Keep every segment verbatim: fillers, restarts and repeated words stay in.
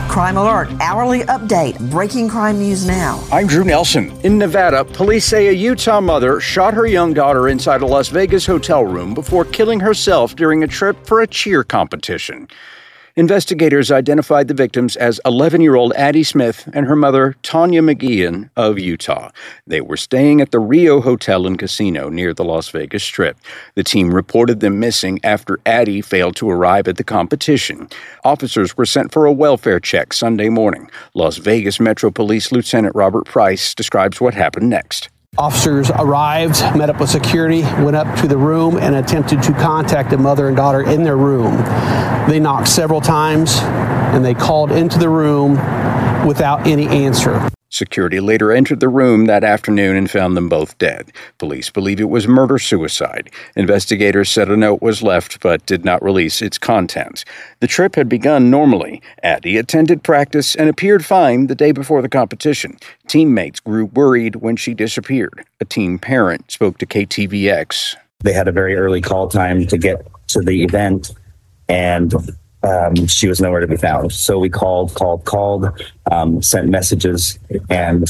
Crime Alert, hourly update, breaking crime news now. I'm Drew Nelson. In Nevada, police say a Utah mother shot her young daughter inside a Las Vegas hotel room before killing herself during a trip for a cheer competition. Investigators identified the victims as eleven-year-old Addie Smith and her mother, Tanya McGeehan of Utah. They were staying at the Rio Hotel and Casino near the Las Vegas Strip. The team reported them missing after Addie failed to arrive at the competition. Officers were sent for a welfare check Sunday morning. Las Vegas Metro Police Lieutenant Robert Price describes what happened next. Officers arrived, met up with security, went up to the room, and attempted to contact the mother and daughter in their room. They knocked several times, and they called into the room without any answer. Security later entered the room that afternoon and found them both dead. Police believe it was murder-suicide. Investigators said a note was left but did not release its contents. The trip had begun normally. Addie attended practice and appeared fine the day before the competition. Teammates grew worried when she disappeared. A team parent spoke to K T V X. They had a very early call time to get to the event, and Um, she was nowhere to be found. So we called, called, called, um, sent messages, and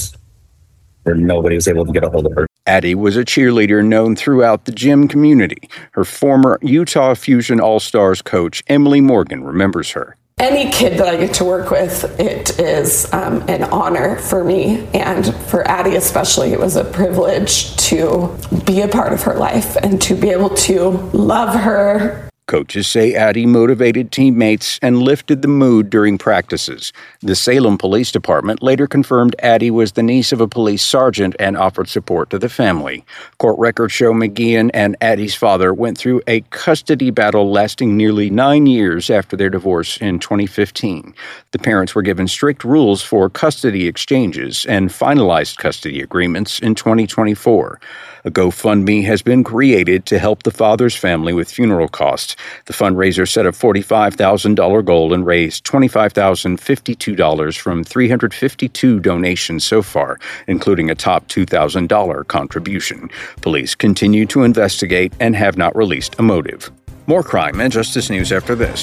nobody was able to get a hold of her. Addie was a cheerleader known throughout the gym community. Her former Utah Fusion All-Stars coach, Emily Morgan, remembers her. Any kid that I get to work with, it is um, an honor for me. And for Addie especially, it was a privilege to be a part of her life and to be able to love her. Coaches say Addie motivated teammates and lifted the mood during practices. The Salem Police Department later confirmed Addie was the niece of a police sergeant and offered support to the family. Court records show McGeehan and Addie's father went through a custody battle lasting nearly nine years after their divorce in twenty fifteen. The parents were given strict rules for custody exchanges and finalized custody agreements in twenty twenty-four. A GoFundMe has been created to help the father's family with funeral costs. The fundraiser set a forty-five thousand dollars goal and raised twenty-five thousand fifty-two dollars from three hundred fifty-two donations so far, including a top two thousand dollars contribution. Police continue to investigate and have not released a motive. More crime and justice news after this.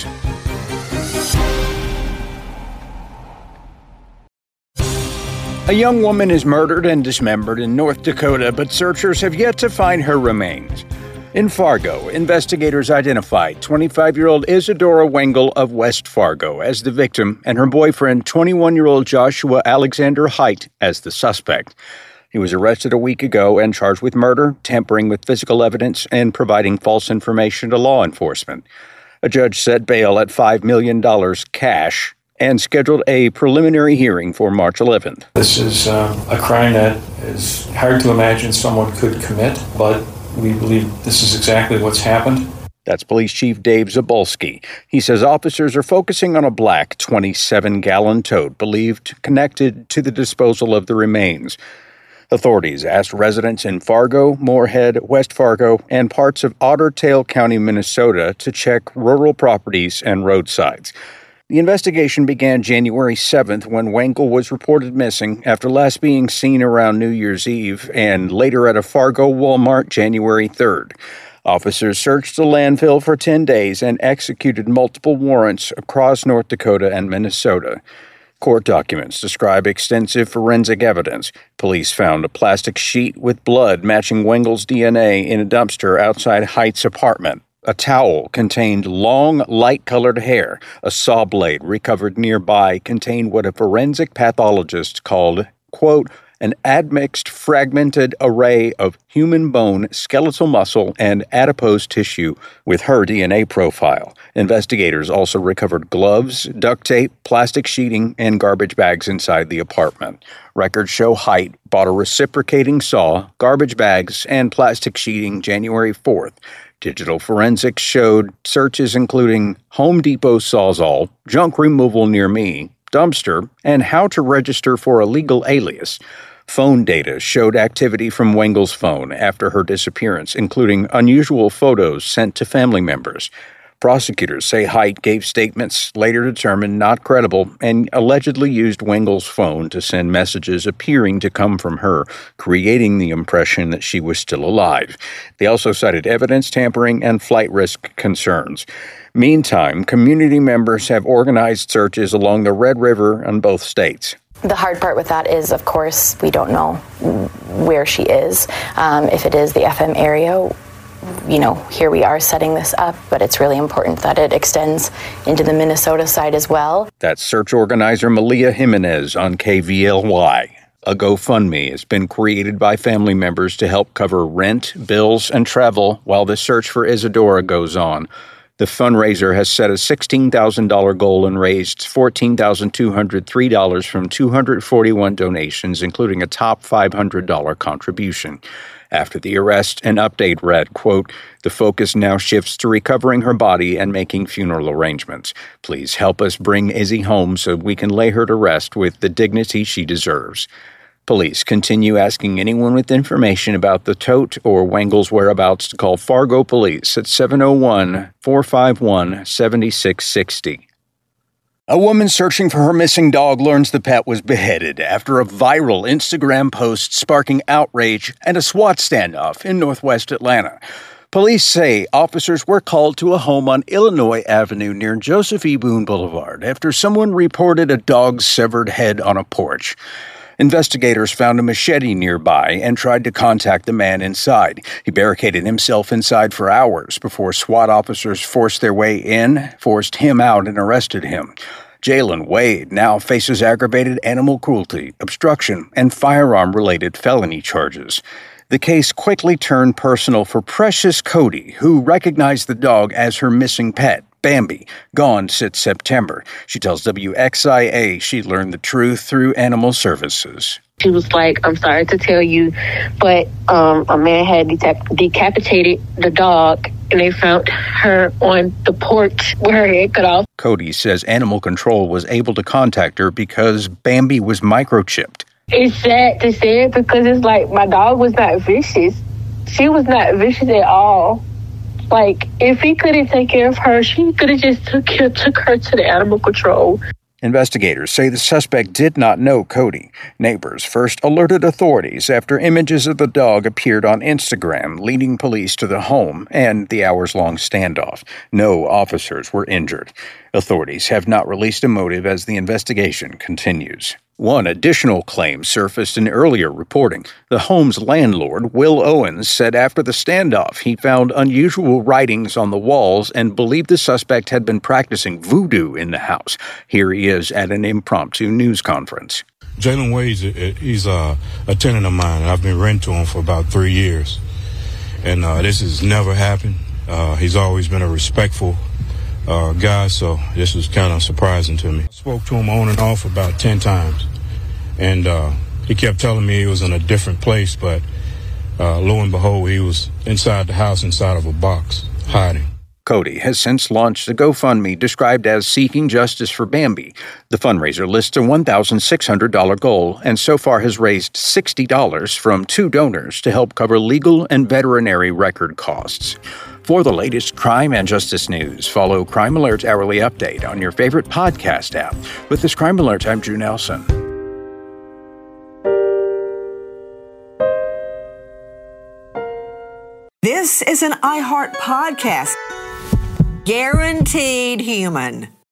A young woman is murdered and dismembered in North Dakota, but searchers have yet to find her remains. In Fargo, investigators identified twenty-five-year-old Isadora Wengel of West Fargo as the victim and her boyfriend, twenty-one-year-old Joshua Alexander Height, as the suspect. He was arrested a week ago and charged with murder, tampering with physical evidence, and providing false information to law enforcement. A judge set bail at five million dollars cash and scheduled a preliminary hearing for March eleventh. This is um, a crime that is hard to imagine someone could commit, but we believe this is exactly what's happened. That's Police Chief Dave Zabolski. He says officers are focusing on a black twenty-seven gallon tote believed connected to the disposal of the remains. Authorities asked residents in Fargo, Moorhead, West Fargo, and parts of Otter Tail County, Minnesota, to check rural properties and roadsides. The investigation began January seventh when Wengel was reported missing after last being seen around New Year's Eve and later at a Fargo Walmart January third. Officers searched the landfill for ten days and executed multiple warrants across North Dakota and Minnesota. Court documents describe extensive forensic evidence. Police found a plastic sheet with blood matching Wengel's D N A in a dumpster outside Height's apartment. A towel contained long, light-colored hair. A saw blade recovered nearby contained what a forensic pathologist called, quote, an admixed, fragmented array of human bone, skeletal muscle, and adipose tissue with her D N A profile. Investigators also recovered gloves, duct tape, plastic sheeting, and garbage bags inside the apartment. Records show Height bought a reciprocating saw, garbage bags, and plastic sheeting January fourth. Digital forensics showed searches including Home Depot Sawzall, junk removal near me, dumpster, and how to register for a legal alias. Phone data showed activity from Wengel's phone after her disappearance, including unusual photos sent to family members. Prosecutors say Hite gave statements later determined not credible and allegedly used Wengel's phone to send messages appearing to come from her, creating the impression that she was still alive. They also cited evidence tampering and flight risk concerns. Meantime, community members have organized searches along the Red River in both states. The hard part with that is, of course, we don't know where she is. Um, if it is the F M area, you know, here we are setting this up, but it's really important that it extends into the Minnesota side as well. That's search organizer Malia Jimenez on K V L Y. A GoFundMe has been created by family members to help cover rent, bills, and travel while the search for Isadora goes on. The fundraiser has set a sixteen thousand dollars goal and raised fourteen thousand two hundred three dollars from two hundred forty-one donations, including a top five hundred dollars contribution. After the arrest, an update read, quote, "The focus now shifts to recovering her body and making funeral arrangements. Please help us bring Izzy home so we can lay her to rest with the dignity she deserves." Police continue asking anyone with information about the tote or Wengel's whereabouts to call Fargo Police at seven oh one, four five one, seven six six oh. A woman searching for her missing dog learns the pet was beheaded after a viral Instagram post sparking outrage and a SWAT standoff in northwest Atlanta. Police say officers were called to a home on Illinois Avenue near Joseph E. Boone Boulevard after someone reported a dog's severed head on a porch. Investigators found a machete nearby and tried to contact the man inside. He barricaded himself inside for hours before SWAT officers forced their way in, forced him out, and arrested him. Jalen Wade now faces aggravated animal cruelty, obstruction, and firearm-related felony charges. The case quickly turned personal for Precious Cody, who recognized the dog as her missing pet, Bambi, gone since September. She tells W X I A she learned the truth through Animal Services. She was like, "I'm sorry to tell you, but um, a man had decap- decapitated the dog, and they found her on the porch with her head cut off." Cody says Animal Control was able to contact her because Bambi was microchipped. It's sad to say it because it's like my dog was not vicious. She was not vicious at all. Like, if he couldn't take care of her, she could have just took, her, took her to the animal control. Investigators say the suspect did not know Cody. Neighbors first alerted authorities after images of the dog appeared on Instagram, leading police to the home and the hours-long standoff. No officers were injured. Authorities have not released a motive as the investigation continues. One additional claim surfaced in earlier reporting. The home's landlord, Will Owens, said after the standoff he found unusual writings on the walls and believed the suspect had been practicing voodoo in the house. Here he is at an impromptu news conference. Jalen Wade, he's uh, a tenant of mine, and I've been renting to him for about three years. And uh, this has never happened. Uh, he's always been a respectful Uh, guy, so this was kind of surprising to me. I spoke to him on and off about ten times, and uh, he kept telling me he was in a different place, but uh, lo and behold, he was inside the house, inside of a box, hiding. Cody has since launched a GoFundMe described as Seeking Justice for Bambi. The fundraiser lists a one thousand six hundred dollars goal and so far has raised sixty dollars from two donors to help cover legal and veterinary record costs. For the latest crime and justice news, follow Crime Alert Hourly Update on your favorite podcast app. With this Crime Alert, I'm Drew Nelson. This is an iHeart podcast. Guaranteed human.